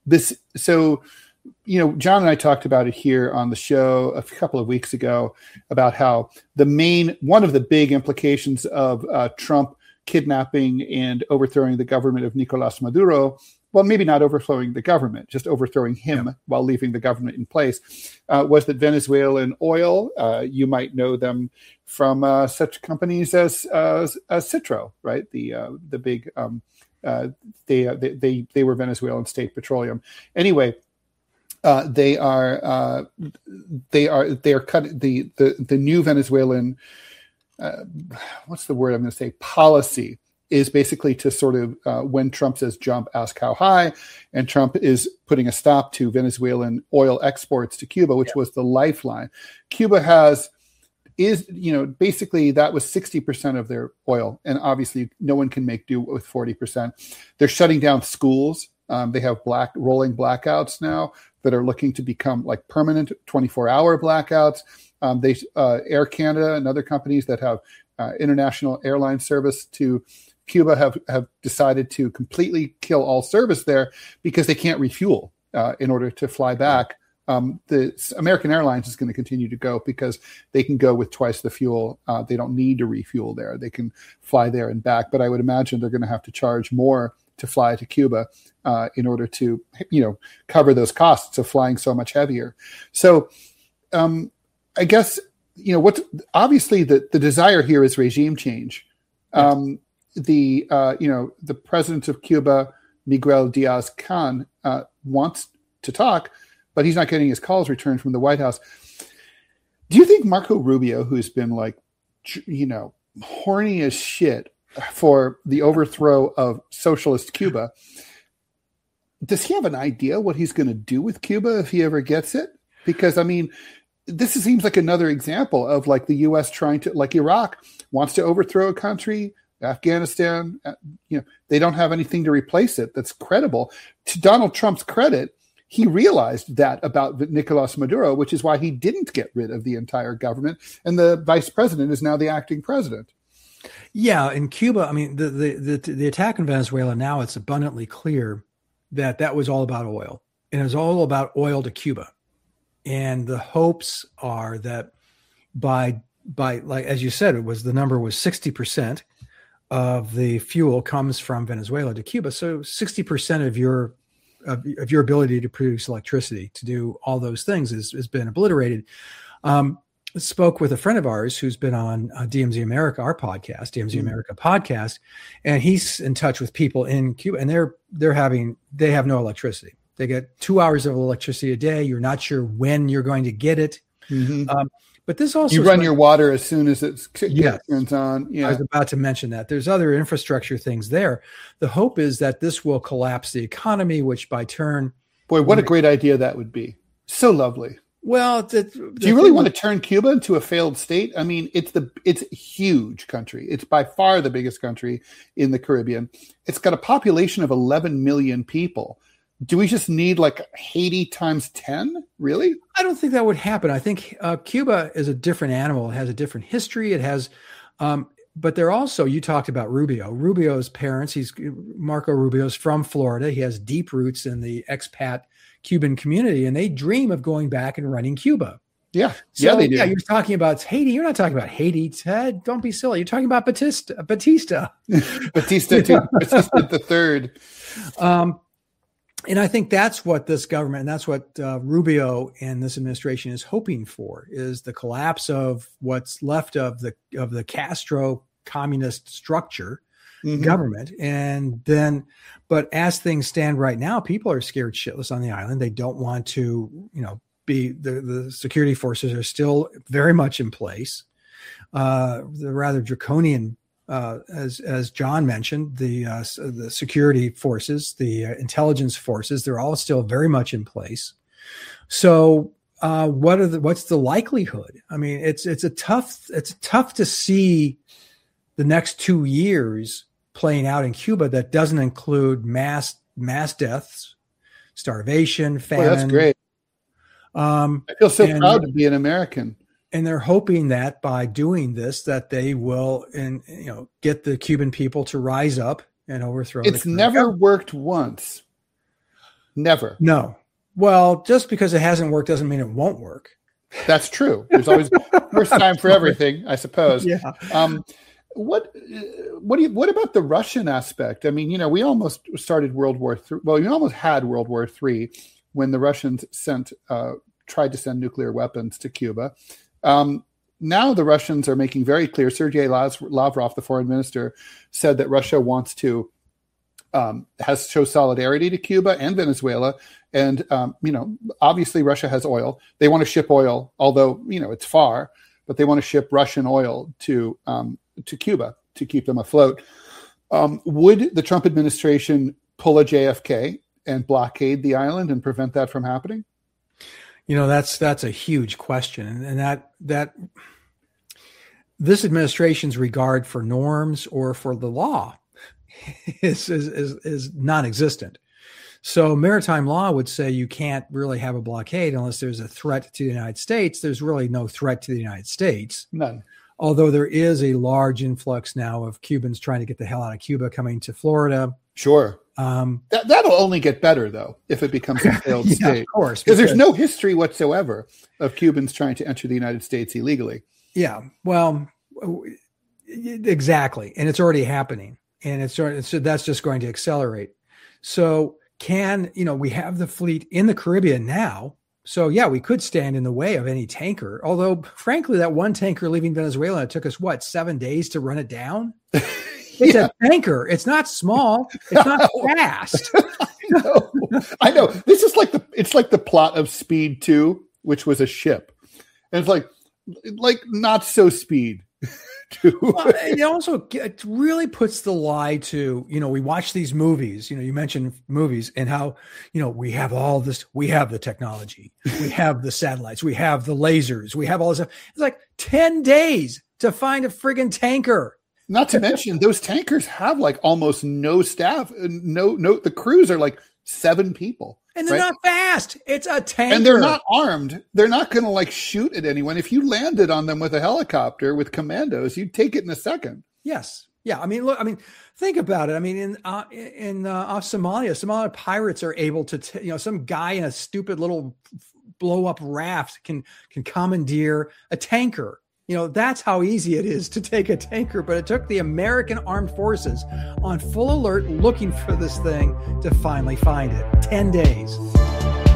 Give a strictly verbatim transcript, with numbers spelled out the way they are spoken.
this, so, you know, John and I talked about it here on the show a couple of weeks ago about how the main, one of the big implications of uh, Trump kidnapping and overthrowing the government of Nicolas Maduro, well, maybe not overthrowing the government, just overthrowing him yeah. while leaving the government in place, uh, was that Venezuelan oil, uh, you might know them from uh, such companies as, uh, as Citro, right? The uh, the big, um, uh, they, uh, they they they were Venezuelan State Petroleum. Anyway, uh, they are uh, they are they are cut the the the new Venezuelan. Uh, what's the word I'm going to say? Policy is basically to sort of, uh, when Trump says jump, ask how high, and Trump is putting a stop to Venezuelan oil exports to Cuba, which yeah. was the lifeline. Cuba has, is, you know, basically that was sixty percent of their oil. And obviously no one can make do with forty percent. They're shutting down schools. Um, they have black rolling blackouts now that are looking to become like permanent twenty-four hour blackouts. Um, they, uh, Air Canada and other companies that have uh, international airline service to Cuba have, have decided to completely kill all service there because they can't refuel uh, in order to fly back. Um, the American Airlines is going to continue to go because they can go with twice the fuel. Uh, they don't need to refuel there. They can fly there and back. But I would imagine they're going to have to charge more to fly to Cuba uh, in order to, you know, cover those costs of flying so much heavier. So, um, I guess, you know, what's obviously the, the desire here is regime change. Um, the, uh, you know, the president of Cuba, Miguel Diaz-Canel, uh, wants to talk, but he's not getting his calls returned from the White House. Do you think Marco Rubio, who's been like, you know, horny as shit for the overthrow of socialist Cuba, does he have an idea what he's going to do with Cuba if he ever gets it? Because, I mean, this seems like another example of like the U S trying to, like Iraq wants to overthrow a country, Afghanistan, you know, they don't have anything to replace it that's credible. To Donald Trump's credit, he realized that about Nicolas Maduro, which is why he didn't get rid of the entire government. And the vice president is now the acting president. Yeah. In Cuba, I mean, the, the, the, the attack in Venezuela, now it's abundantly clear that that was all about oil, and it was all about oil to Cuba. And the hopes are that by, by like, as you said, it was, the number was sixty percent of the fuel comes from Venezuela to Cuba. So sixty percent of your, of, of your ability to produce electricity, to do all those things is, has been obliterated. Um, spoke with a friend of ours who's been on uh, D M Z America, our podcast, D M Z mm-hmm. America podcast, and he's in touch with people in Cuba, and they're, they're having, they have no electricity. They get two hours of electricity a day. You're not sure when you're going to get it. Mm-hmm. Um, but this also, you run your water as soon as it's yes. turns on. Yeah. I was about to mention that. There's other infrastructure things there. The hope is that this will collapse the economy, which by turn, boy, what a great idea that would be. So lovely. Well, the, the do you really want to turn Cuba into a failed state? I mean, it's the it's a huge country. It's by far the biggest country in the Caribbean. It's got a population of eleven million people. Do we just need like Haiti times ten? Really? I don't think that would happen. I think uh, Cuba is a different animal. It has a different history. It has, um, but they're also, you talked about Rubio. Rubio's parents, he's Marco Rubio's from Florida. He has deep roots in the expat Cuban community, and they dream of going back and running Cuba. Yeah. So, yeah, they do. Yeah, you're talking about Haiti. You're not talking about Haiti, Ted. Don't be silly. You're talking about Batista. Batista. Batista, too. Batista the third. Um, And I think that's what this government, and that's what uh, Rubio and this administration is hoping for, is the collapse of what's left of the of the Castro communist structure mm-hmm. government. And then, but as things stand right now, people are scared shitless on the island. They don't want to, you know, be the, the security forces are still very much in place. Uh, the rather draconian Uh, as as John mentioned, the uh, the security forces, the uh, intelligence forces, they're all still very much in place. So, uh, what are the what's the likelihood? I mean, it's it's a tough it's tough to see the next two years playing out in Cuba that doesn't include mass mass deaths, starvation, famine. Well, that's great. Um, I feel so and, proud to be an American. And they're hoping that by doing this, that they will, and you know, get the Cuban people to rise up and overthrow. It's never worked once. Never. No. Well, just because it hasn't worked doesn't mean it won't work. That's true. There's always first time for everything, I suppose. Yeah. Um, what what do you what about the Russian aspect? I mean, you know, we almost started World War Three. Well, we almost had World War Three when the Russians sent uh, tried to send nuclear weapons to Cuba. Um, now the Russians are making very clear. Sergei Lavrov, the foreign minister, said that Russia wants to um, has show solidarity to Cuba and Venezuela. And, um, you know, obviously Russia has oil. They want to ship oil, although, you know, it's far, but they want to ship Russian oil to um, to Cuba to keep them afloat. Um, would the Trump administration pull a J F K and blockade the island and prevent that from happening? You know, that's that's a huge question. And that that this administration's regard for norms or for the law is is is, is non-existent. So maritime law would say you can't really have a blockade unless there's a threat to the United States. There's really no threat to the United States. None. Although there is a large influx now of Cubans trying to get the hell out of Cuba coming to Florida. Sure. Um, that, that'll only get better, though, if it becomes a failed yeah, state. Of course. Because there's no history whatsoever of Cubans trying to enter the United States illegally. Yeah, well, exactly. And it's already happening. And it's, it's that's just going to accelerate. So can, you know, we have the fleet in the Caribbean now. So, yeah, we could stand in the way of any tanker. Although, frankly, that one tanker leaving Venezuela, it took us, what, seven days to run it down? It's yeah. a tanker. It's not small. It's not fast. I know. I know. This is like the, it's like the plot of Speed two, which was a ship. And it's like, like not so Speed. Well, it also it really puts the lie to, you know, we watch these movies, you know, you mentioned movies and how, you know, we have all this, we have the technology, we have the satellites, we have the lasers, we have all this stuff. It's like ten days to find a friggin' tanker. Not to mention those tankers have like almost no staff. No, no, the crews are like seven people. And they're right? not fast. It's a tanker. And they're not armed. They're not going to like shoot at anyone. If you landed on them with a helicopter with commandos, you'd take it in a second. Yes. Yeah. I mean, look, I mean, think about it. I mean, in, uh, in, uh, off Somalia, Somali pirates are able to, t- you know, some guy in a stupid little blow up raft can, can commandeer a tanker. You know, that's how easy it is to take a tanker, but it took the American Armed Forces on full alert looking for this thing to finally find it. ten days.